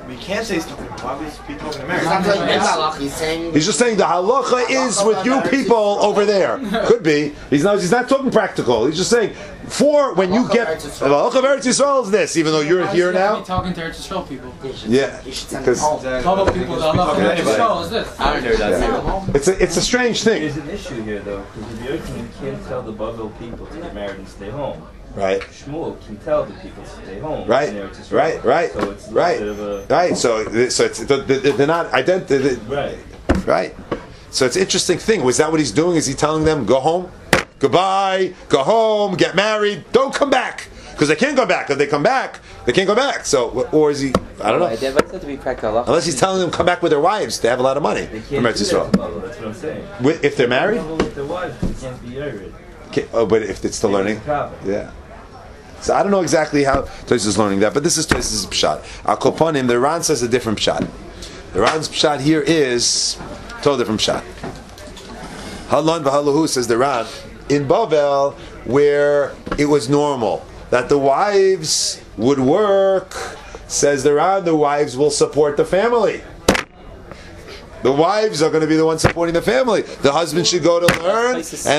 We can't say stuff. Why would we be talking to marriage? He's not telling you halacha. He's saying. He's just saying the halacha is with you people over there. Could be. He's not talking practical. He's just saying for when you get the halacha of Eretz Yisrael is this. Even though you're here now. Talking to Eretz Yisrael people. Yeah. Because How about people that love Eretz Yisrael is this? I don't know that. It's a strange thing. There's an issue here, though, because the other thing, you can't tell the Bavel people to get married and stay home. Right. Shmuel can tell the people to stay home. Right. Right. So it's a Right. bit of a... Right. So it's they're not identical. Right. Right. So it's an interesting thing. Was that what he's doing? Is he telling them go home, goodbye, go home, get married, don't come back? Because they can't go back. If they come back, they can't go back. So, or is he? I don't know. To be practical. Unless he's telling them come back with their wives, they have a lot of money. They From can't Eretz do that Yisrael. to Bavel, that's what I'm saying. If they're married, With their wives, they can't be married. oh, but if it's still learning, yeah. So I don't know exactly how Tosfos is learning that, but this is Tosfos' pshat. Al Kopanim, the Ran says a different pshat. The Ran's pshat here is total different pshat. Halon v'halahu says the Ran in Bavel, where it was normal that the wives would work. Says the Ran, the wives will support the family. The wives are going to be the ones supporting the family. The husband should go to learn,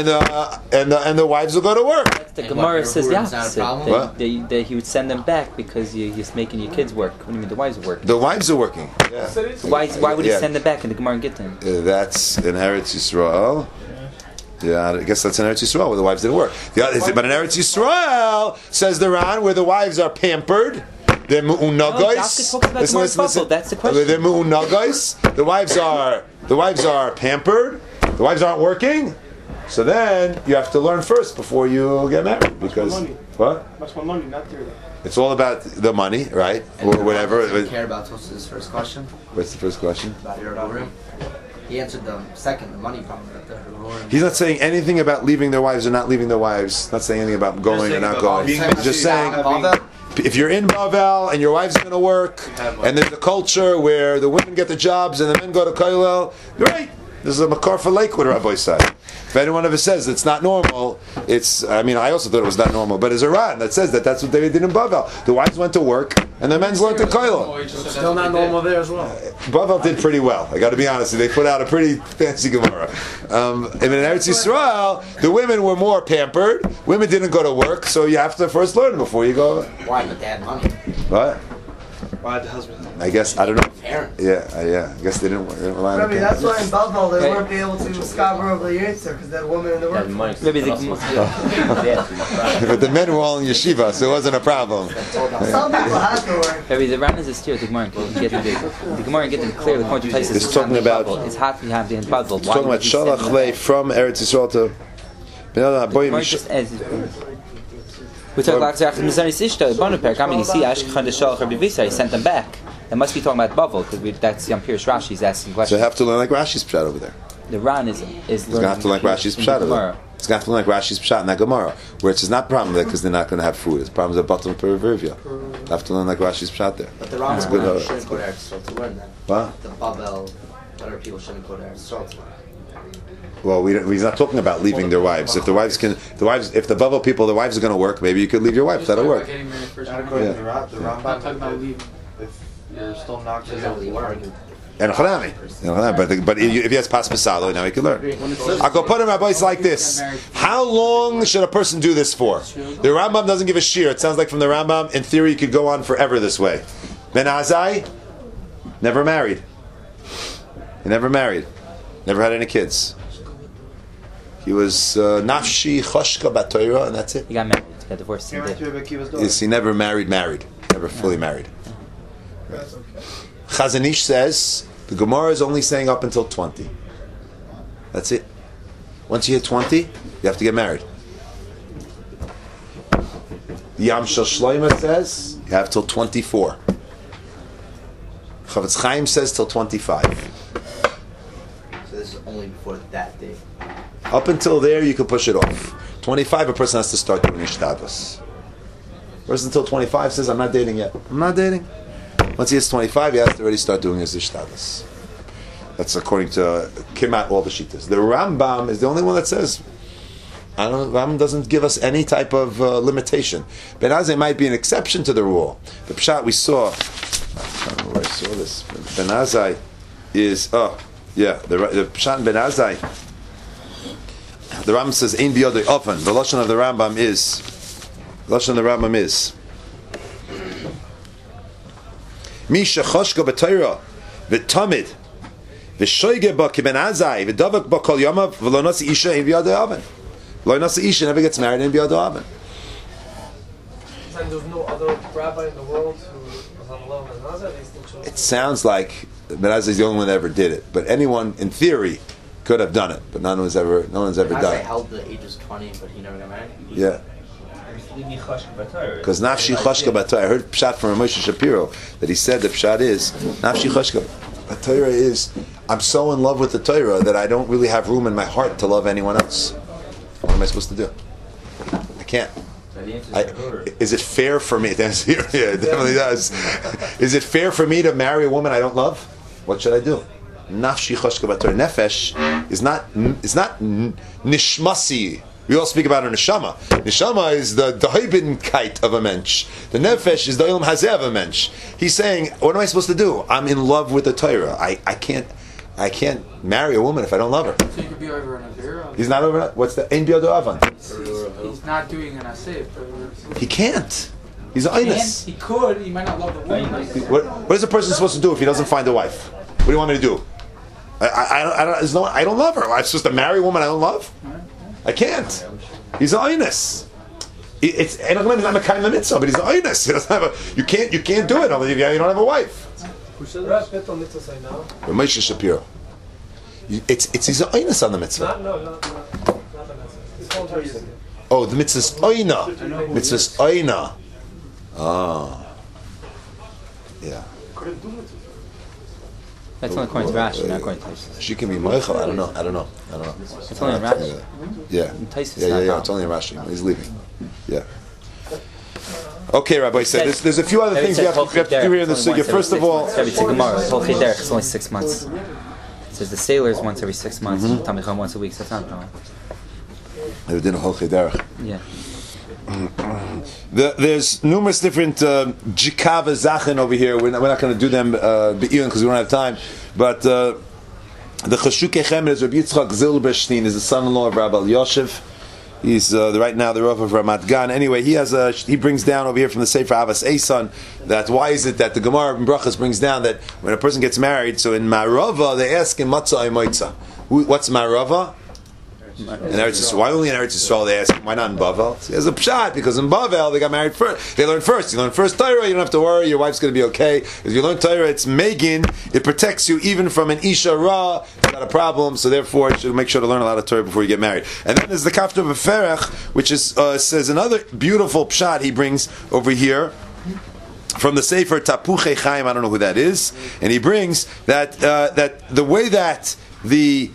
and the wives will go to work. The Gemara says the opposite. What? That he would send them back because you're just making your kids work. What do you mean the wives are working? The wives are working. Yeah. So why would he send them back in the Gemara and get them? That's in Eretz Yisrael. Yeah, I guess that's in Eretz Yisrael where the wives didn't work. But in Eretz Yisrael, says the Ran, where the wives are pampered. They're mu'unagos. Listen. That's the question. They're mu'unagos. The wives are pampered. The wives aren't working. So then you have to learn first before you get married. Because what? Much more money, not theory. It's all about the money, right? Or whatever. Does he care about Tosfos' first question? What's the first question? About Yerurim. He answered the second, the money problem. He's not saying anything about leaving their wives or not leaving their wives. Not saying anything about going or not going. He's just saying, if you're in Bavel and your wife's going to work, and there's a culture where the women get the jobs and the men go to Kollel, great. This is a makar for Lakewood, Rabbi said. If anyone ever says it's not normal, I also thought it was not normal, but there's a Ran that says that's what they did in Bavel. The wives went to work and the men's went to Kollel. Still not normal there as well. Bavel did pretty well. I got to be honest. They put out a pretty fancy Gemara. In Eretz Yisrael, the women were more pampered. Women didn't go to work, so you have to first learn before you go. Why? But they had money. What? Why the husband? I guess I don't know. Parents. Yeah. I guess they didn't rely on I mean, that's parents. why in Bavel they weren't able to scour over the Yitzhak because they had women in the workforce. Maybe But the men were all in yeshiva, so it wasn't a problem. Some people had to work. Maybe the Ran is a steer. The Gemara can get them clear. The point of place is It's talking about. it's hot. You have the puzzle. It's talking about Shalach Lei from Eretz Yisrael to. We talk about he sent them back. It must be talking about Bavel because that's Yom Pirush Rashi. He's asking So questions. you have to learn like Rashi's pshat over there. The Ran is He's going to have to learn like Rashi's pshat over there. He's going to have to learn like Rashi's pshat in that Gemara, where it's not a problem there because they're not going to have food. It's problems at bottom of Perivia. You have to learn like Rashi's pshat there. But the Ran That's good. shouldn't go to Eretz Yisrael to learn that. What? The Bavel, other people shouldn't go to Eretz Yisrael to learn. Well, he's not talking about leaving their wives. If the wives, if the Bavel people, the wives are going to work, maybe you could leave your wife. That'll work. Not according to the Rambam. Not talking about leaving. If you're still not going to work. And Chanami. But if he has pas pasalo, now he can learn. I could put him rabbis like this. How long should a person do this for? The Rambam doesn't give a shear. It sounds like from the Rambam, in theory, you could go on forever this way. Ben Azai, never married. He never married. Never had any kids. He was nafshi choshka batoira, and that's it. He got married. He got divorced. He never married. Never fully married. Right. Chazon Ish says the Gemara is only saying up until 20. That's it. Once you hit 20, you have to get married. Yam Shel Shloima says you have till 24. Chavetz Chaim says till 25. So this is only before that day. Up until there, you can push it off. 25, a person has to start doing ishtadus. Person until 25 says, I'm not dating yet. I'm not dating. Once he hits 25, he has to already start doing his ishtadus. That's according to Kimat, all the shittas. The Rambam is the only one that says, Rambam doesn't give us any type of limitation. Ben Azai might be an exception to the rule. The pshat we saw don't know where I saw this. Ben Azai is the Pshat in Ben Azai. The Rambam says Ein biyadoi oven. The lashon of the Rambam is Misha choshka b'Torah v'tamid v'shoige ba kiben Azai v'davak ba kol yamav v'lo nasi isha ein biyadoi oven. Lo nasi isha never gets married in biyadoi oven. And there's no other rabbi in the world who was on love and Nazar. They still chose. It sounds like Ben Azai is the only one that ever did it, but anyone in theory could have done it, but no one's ever done it. Held the age was 20, but he never got married. Yeah. Because nafshi choshka b'Torah. I heard pshat from Moshe Shapiro that he said the pshat is nafshi choshka b'Torah is I'm so in love with the Torah that I don't really have room in my heart to love anyone else. What am I supposed to do? I can't. Is it fair for me? Yeah, it definitely does. Is it fair for me to marry a woman I don't love? What should I do? Nafshi choshka b'Torah. Nefesh is not nishmasi. We all speak about a neshama. Neshama is the daibinkeit of a mensch. The nefesh is the ilm hazeh of a mensch. He's saying, what am I supposed to do? I'm in love with the Torah. I can't marry a woman if I don't love her. So you could be over an Avera. He's not over. What's the ein biyado avan? He's not doing an asif. He can't. He's an einus. He could. He might not love the woman. What is a person supposed to do if he doesn't find a wife? What do you want me to do? I don't love her. I'm supposed to marry a woman I don't love? I can't. He's an einus. It's not a kind of mitzvah, but he's an einus. He doesn't have a. You can't do it if you don't have a wife. Moshe Shapiro. It's he's an einus on the mitzvah. Not the mitzvah. Oh, the mitzvah's oina. Mitzvah's oina. Ah. Yeah. That's only according to Rashi, not according to Taisus. She can be Moichel. I don't know. It's only in Rashi. Yeah. It's only in Rashi. He's leaving. Yeah. Okay, Rabbi said there's a few other things we have to do here in the sugya. First of all, it's only 6 months. It says the sailors once every 6 months, Tamicham once a week. So that's not wrong. They did a whole chederach. Yeah. There's numerous different jikava zachin over here. We're not going to do them because we don't have time. But the Chashukei Chemer is Rabbi Yitzchak Zilberstein, is the son-in-law of Rabbi Yoshev. He's right now the Rav of Ramat Gan. Anyway, he brings down over here from the Sefer Avas Eisan that why is it that the Gemara in Brachas brings down that when a person gets married, so in Marava they ask him Matzah Moitza. What's Marava? In Eretz Yisrael. Why only in Eretz Yisrael they ask him? Why not in Bavel? There's a pshat because in Bavel they got married first. They learn first. You learn first Torah. You don't have to worry. Your wife's going to be okay. If you learn Torah, it's Megan. It protects you even from an Isha Ra. It's not a problem. So therefore, you should make sure to learn a lot of Torah before you get married. And then there's the Kaftor B'Ferech, which is says another beautiful pshat he brings over here from the Sefer Tapuchei Chaim. I don't know who that is, and he brings that the way that the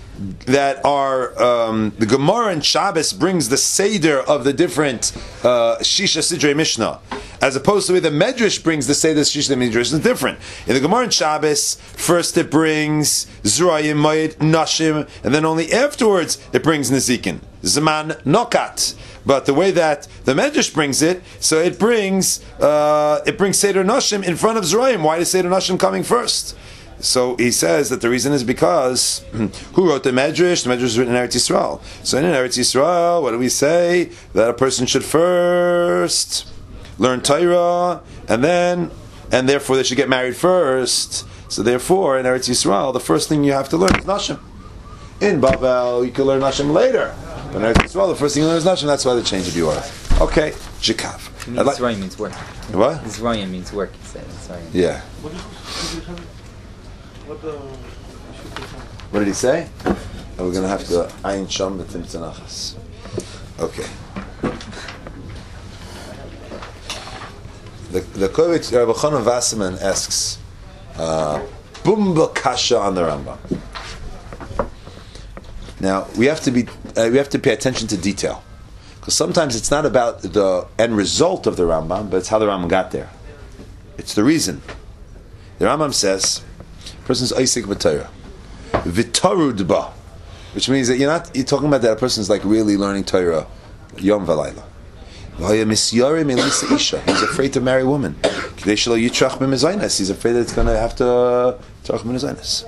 Gemara and Shabbos brings the Seder of the different Shisha Sidrei Mishnah, as opposed to the way the Medrash brings the Seder Shisha Midrash is different. In the Gemara and Shabbos, first it brings Zurayim, Moed, Nashim, and then only afterwards it brings Nezikin, Zman, Nokat. But the way that the Medrash brings it, so it brings Seder Nashim in front of Zurayim. Why is Seder Nashim coming first? So he says that the reason is because who wrote the Medrash? The Medrash is written in Eretz Yisrael. So in Eretz Yisrael, what do we say? That a person should first learn Torah, and therefore they should get married first. So therefore, in Eretz Yisrael, the first thing you have to learn is Nashim. In Bavel, you can learn Nashim later. But in Eretz Yisrael, the first thing you learn is Nashim. That's why the change of you are. Okay, Jikav. Zrayim means work. What? Zrayim means work, he said. Yeah. What did he say? We're going to have to Ayin Sham B'Tim Tzanachas. Okay. The Kovitz Rabbi Chanan Wasserman asks Bumba Kasha on the Rambam. Now we have to pay attention to detail, because sometimes it's not about the end result of the Rambam, but it's how the Rambam got there. It's the reason. The Rambam says, person's Isaac B'Torah, V'Torud Ba, which means that you're talking about that a person's like really learning Torah, Yom V'Layla. He's afraid to marry a woman. He's afraid that it's going to have to trach b'mezainis.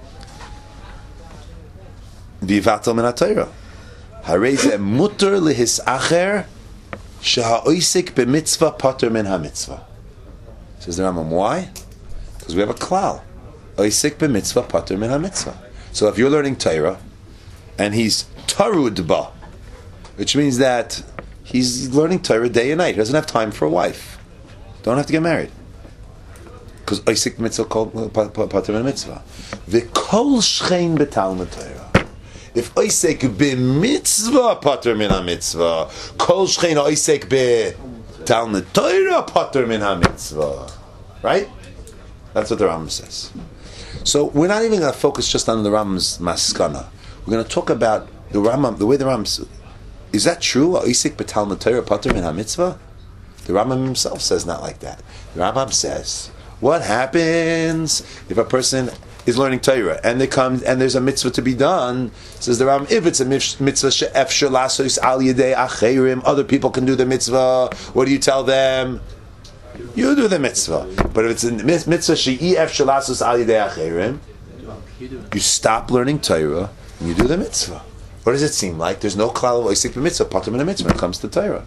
V'yivatel min ha'Torah. Harei ze muter lehis acher sheha'oisik b'mitzvah pater min ha'mitzvah. Says the Rambam, why? Because we have a klal. Oisik b'mitzvah pater min ha'mitzvah. So if you're learning Torah, and he's tarud ba, which means that he's learning Torah day and night. He doesn't have time for a wife. Don't have to get married. Because oisik mitzvah pater min mitzvah. V'kol shchein b'talmud Torah. If oisek b'mitzvah pater min ha-mitzvah, kol shchein oisek b'talmud Torah pater min ha-mitzvah. Right? That's what the Rambam says. So we're not even going to focus just on the Rambam's maskana. We're going to talk about the Rambam, the way the Rambam. Is that true? Oisek b'talmud Torah pater min ha-mitzvah? The Rambam himself says not like that. The Rambam says, what happens if a person is learning Torah and there's a mitzvah to be done? Says the Rambam, if it's a mitzvah she'efshar lasos al yedei acherim, other people can do the mitzvah. What do you tell them? You do the mitzvah. But if it's a mitzvah she'i efshar lasos al yedei acherim, you stop learning Torah and you do the mitzvah. What does it seem like? There's no klal of oisik b'mitzvah, pater min mitzvah when it comes to Torah.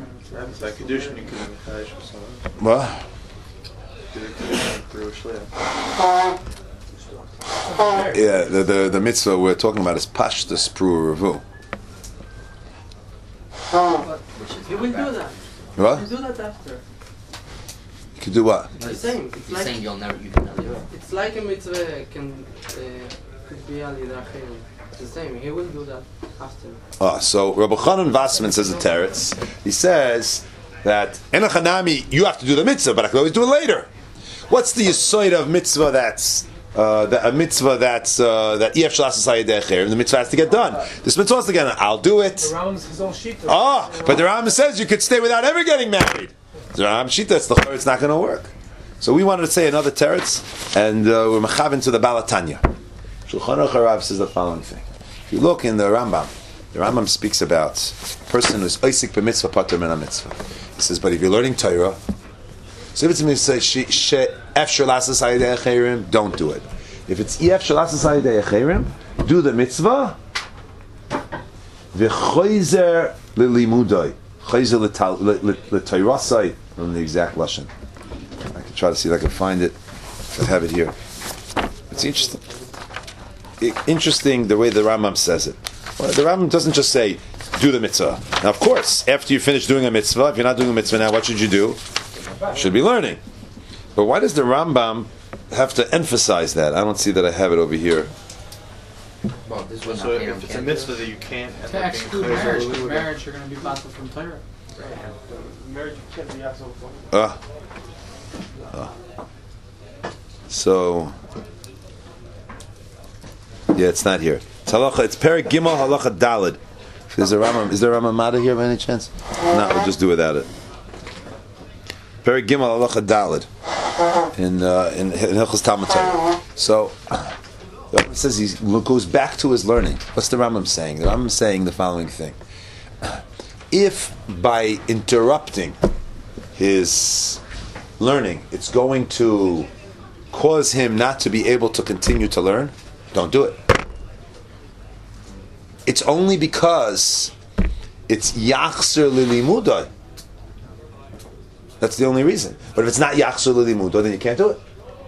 What? Yeah, the mitzvah we're talking about is pashtus pru revu. You will do that. What? You do that after. You can do what? It's the same. It's He's like, saying you can never do it. it's like a mitzvah could be al yedei acherim. It's the same. He will do that after. So Rabbi Chanan Vassman says the teretz. He says that enachanami, you have to do the mitzvah, but I can always do it later. What's the yisoid of mitzvah that's a mitzvah that's that ef shalasas hayedei acherim? The mitzvah has to get done. This mitzvah has to get done. I'll do it. The Rambam's his own shita. But the Rambam says you could stay without ever getting married. The Rambam shita, it's not going to work. So we wanted to say another teretz, and we're mechaven to the Balatanya. Shulchan Aruch Harav says the following thing. If you look in the Rambam speaks about a person who's oisik b'mitzvah pater min ha-mitzvah. He says, but if you're learning Torah, so if it's a mitzvah efshar lasas hayedei acherim, don't do it. If it's efshar lasas hayedei acherim, do the mitzvah. V'choizer lilimudai, choizer l'toirasai. I don't know the exact lashon. I can try to see if I can find it. I have it here. It's interesting. Interesting the way the Rambam says it. Well, the Rambam doesn't just say, do the mitzvah. Now, of course, after you finish doing a mitzvah, if you're not doing a mitzvah now, what should you do? You should be learning. But why does the Rambam have to emphasize that? I don't see that I have it over here. Well, this So if it's a mitzvah that you can't end To up being exclude clear, marriage, because marriage you're going to be batal from Torah. Marriage can't be also. So, yeah, it's not here. It's halacha. It's Perek Gimel halacha Daled. Is there a Rambam Mada here by any chance? No, we'll just do without it. Perek Gimel halacha Daled in Hilchos Talmud Torah. So the Rambam says he goes back to his learning. What's the Rambam saying? The Rambam is saying the following thing: if by interrupting his learning, it's going to cause him not to be able to continue to learn, don't do it. It's only because it's yachser lilimudai. That's the only reason. But if it's not yachser lilimudai, then you can't do it.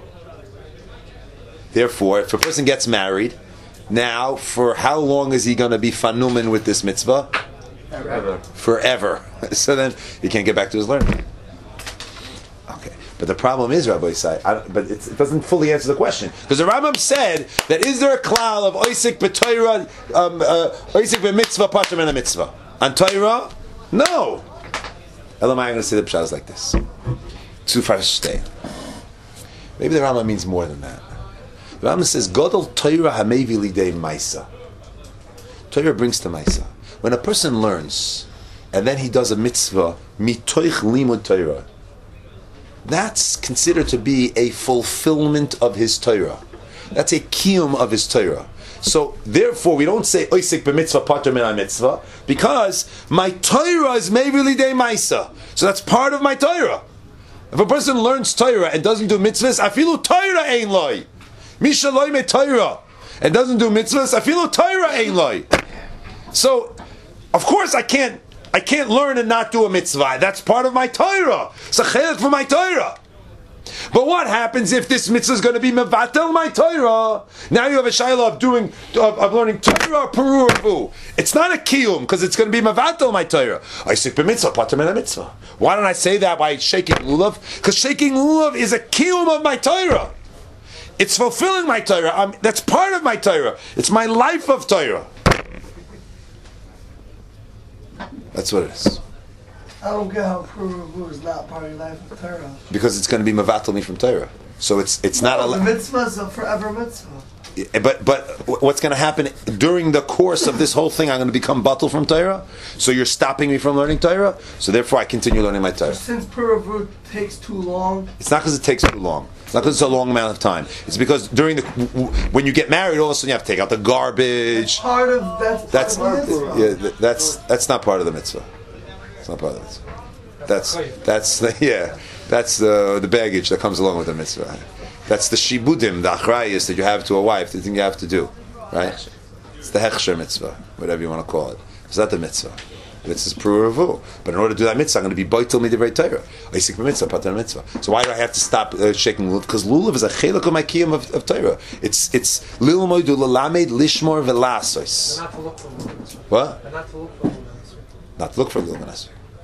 Therefore, if a person gets married, now for how long is he going to be fanumin with this mitzvah? Forever. So then he can't get back to his learning. Okay. But the problem is, Rabbi Isai, it doesn't fully answer the question. Because the Rambam said that is there a klal of oisik b'toira, oisik b'mitzvah, pater min ha-mitzvah? On Torah? No. Elamai, I'm going to say the pshat is like this. Too far to stay. Maybe the Rambam means more than that. The Rambam says, Godol Torah hamevi lidei maisa. Torah brings to maisa. When a person learns, and then he does a mitzvah, mitoich limud Torah, that's considered to be a fulfillment of his Torah. That's a kiyum of his Torah. So therefore, we don't say oisik b'mitzvah pater min ha-mitzvah because my Torah is mevi lidei maisa. So that's part of my Torah. If a person learns Torah and doesn't do mitzvahs, afilu Torah ein loy. Misha loy me Torah and doesn't do mitzvahs, afilu Torah ein loy. So, of course, I can't learn and not do a mitzvah. That's part of my Torah. It's a chelik for my Torah. But what happens if this mitzvah is going to be mevatel my Torah? Now you have a shayla of learning Torah peruvu. It's not a kiyum because it's going to be mevatel my Torah. I say b'mitzvah pater min mitzvah. Why don't I say that by shaking lulav? Because shaking lulav is a kiyum of my Torah. It's fulfilling my Torah. That's part of my Torah. It's my life of Torah. That's what it is. I don't get how Puruvu is not part of your life of Torah. Because it's going to be mevatel me from Torah. So it's not the mitzvah is a forever mitzvah. But what's going to happen during the course of this whole thing? I'm going to become batel from Torah. So you're stopping me from learning Torah. So therefore, I continue learning my Torah. Since Puruvu takes too long, it's not because it takes too long. It's not because it's a long amount of time. It's because when you get married, all of a sudden you have to take out the garbage. That's not part of the mitzvah. It's not part of the mitzvah. That's the baggage that comes along with the mitzvah. That's the shibudim, the achrayis that you have to a wife, the thing you have to do, right? It's the hechsher mitzvah, whatever you want to call it. It's not the mitzvah. This is pruvu. But in order to do that mitzvah, I'm going to be baitel midivrei Torah. Isik mitzvah, pater mitzvah. So why do I have to stop shaking lulav? Because lulav is a chelik of my kiyum of Torah. It's lil moidu lalamed lishmor velasos. Not to look for lulav. What? Not to look for lulav. Not to look for lulav.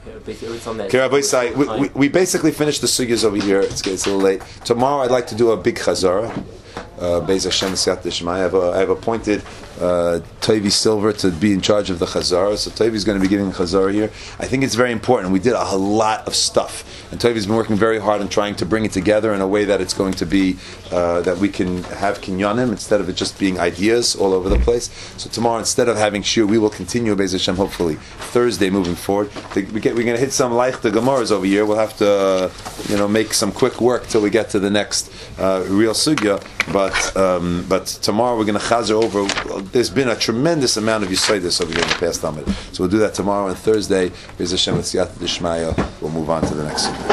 We basically finished the sugyas over here. It's a little late. Tomorrow I'd like to do a big chazara. Beis Hashem Siyat Dishmaya. I have appointed Tovi Silver to be in charge of the chazara. So Tovi's going to be giving the chazara here. I think it's very important. We did a lot of stuff, and Tovi's been working very hard on trying to bring it together in a way that it's going to be that we can have kinyanim instead of it just being ideas all over the place. So tomorrow, instead of having shir, we will continue Beis Hashem. Hopefully Thursday moving forward. We're going to hit some leichte gemaras over here. We'll have to make some quick work till we get to the next real sugya. But tomorrow we're going to chazer over. There's been a tremendous amount of Yisraelis over here in the past Talmud. So we'll do that tomorrow, and Thursday, Be'ez Hashem with Siyata Dishmaya, we'll move on to the next one.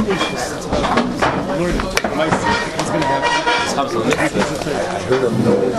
I heard